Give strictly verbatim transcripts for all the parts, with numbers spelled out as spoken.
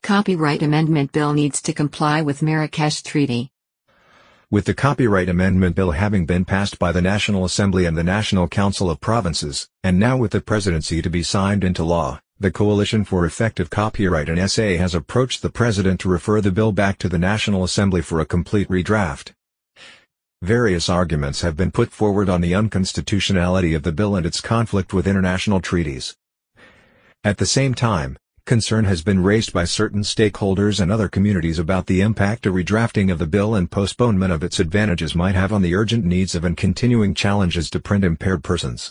Copyright Amendment Bill needs to comply with Marrakesh Treaty. With the Copyright Amendment Bill having been passed by the National Assembly and the National Council of Provinces, and now with the Presidency to be signed into law, the Coalition for Effective Copyright in S A has approached the President to refer the bill back to the National Assembly for a complete redraft. Various arguments have been put forward on the unconstitutionality of the bill and its conflict with international treaties. At the same time, concern has been raised by certain stakeholders and other communities about the impact a redrafting of the bill and postponement of its advantages might have on the urgent needs of and continuing challenges to print-impaired persons.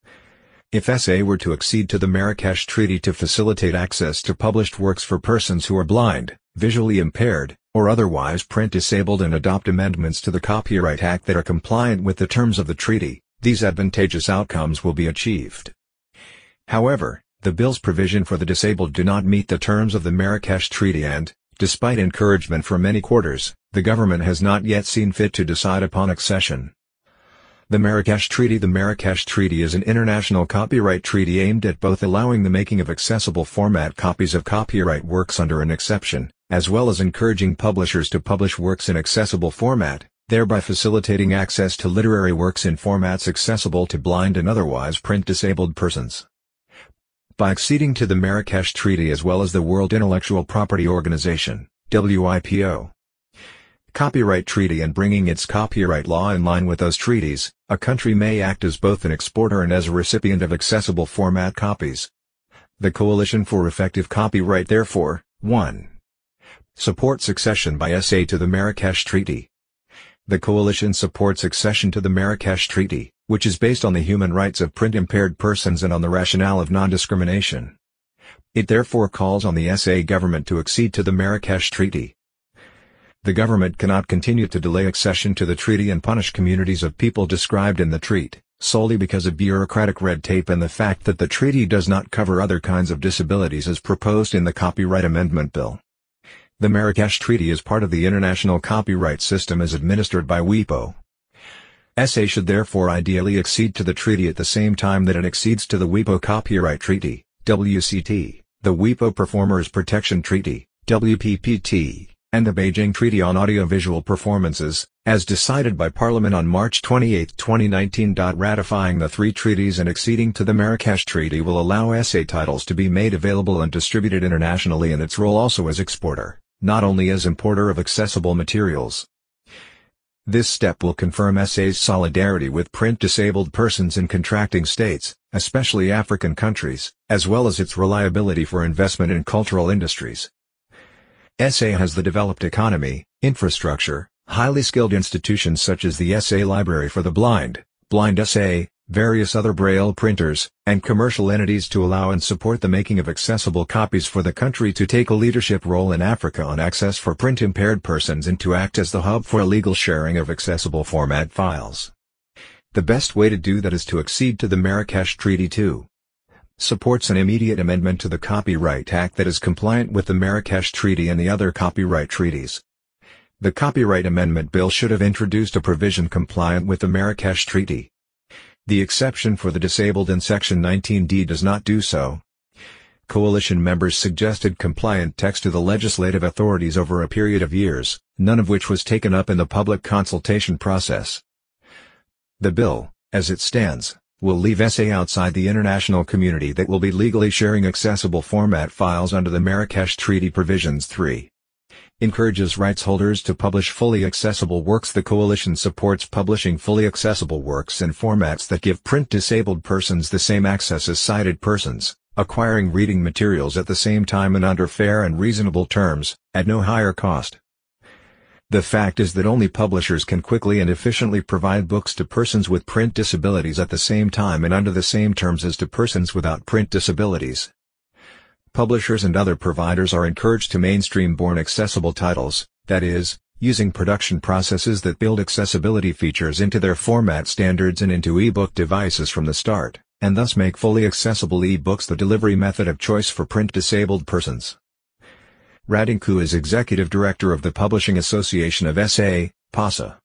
If S A were to accede to the Marrakesh Treaty to facilitate access to published works for persons who are blind, visually impaired, or otherwise print-disabled and adopt amendments to the Copyright Act that are compliant with the terms of the treaty, these advantageous outcomes will be achieved. However, the bill's provision for the disabled do not meet the terms of the Marrakesh Treaty and, despite encouragement from many quarters, the government has not yet seen fit to decide upon accession. The Marrakesh Treaty The Marrakesh Treaty is an international copyright treaty aimed at both allowing the making of accessible format copies of copyright works under an exception, as well as encouraging publishers to publish works in accessible format, thereby facilitating access to literary works in formats accessible to blind and otherwise print-disabled persons. By acceding to the Marrakesh Treaty as well as the World Intellectual Property Organization, W I P O, Copyright Treaty and bringing its copyright law in line with those treaties, a country may act as both an exporter and as a recipient of accessible format copies. The Coalition for Effective Copyright therefore, one. Supports accession by S A to the Marrakesh Treaty. The Coalition supports accession to the Marrakesh Treaty, which is based on the human rights of print-impaired persons and on the rationale of non-discrimination. It therefore calls on the S A government to accede to the Marrakesh Treaty. The government cannot continue to delay accession to the treaty and punish communities of people described in the treaty, solely because of bureaucratic red tape and the fact that the treaty does not cover other kinds of disabilities as proposed in the Copyright Amendment Bill. The Marrakesh Treaty is part of the international copyright system as administered by W I P O. S A should therefore ideally accede to the treaty at the same time that it accedes to the W I P O Copyright Treaty, W C T, the W I P O Performers Protection Treaty, W P P T, and the Beijing Treaty on Audiovisual Performances, as decided by Parliament on March twenty-eighth twenty nineteen. Ratifying the three treaties and acceding to the Marrakesh Treaty will allow S A titles to be made available and distributed internationally in its role also as exporter, not only as importer of accessible materials. This step will confirm S A's solidarity with print-disabled persons in contracting states, especially African countries, as well as its reliability for investment in cultural industries. S A has the developed economy, infrastructure, highly skilled institutions such as the S A Library for the Blind, Blind S A, various other Braille printers, and commercial entities to allow and support the making of accessible copies for the country to take a leadership role in Africa on access for print-impaired persons and to act as the hub for illegal sharing of accessible format files. The best way to do that is to accede to the Marrakesh Treaty too. Supports an immediate amendment to the Copyright Act that is compliant with the Marrakesh Treaty and the other copyright treaties. The Copyright Amendment Bill should have introduced a provision compliant with the Marrakesh Treaty. The exception for the disabled in Section nineteen D does not do so. Coalition members suggested compliant text to the legislative authorities over a period of years, none of which was taken up in the public consultation process. The bill, as it stands, will leave S A outside the international community that will be legally sharing accessible format files under the Marrakesh Treaty Provisions three. Encourages rights holders to publish fully accessible works. The Coalition supports publishing fully accessible works in formats that give print-disabled persons the same access as sighted persons, acquiring reading materials at the same time and under fair and reasonable terms, at no higher cost. The fact is that only publishers can quickly and efficiently provide books to persons with print disabilities at the same time and under the same terms as to persons without print disabilities. Publishers and other providers are encouraged to mainstream-born accessible titles, that is, using production processes that build accessibility features into their format standards and into e-book devices from the start, and thus make fully accessible e-books the delivery method of choice for print-disabled persons. Radinku is Executive Director of the Publishing Association of S A, P A S A.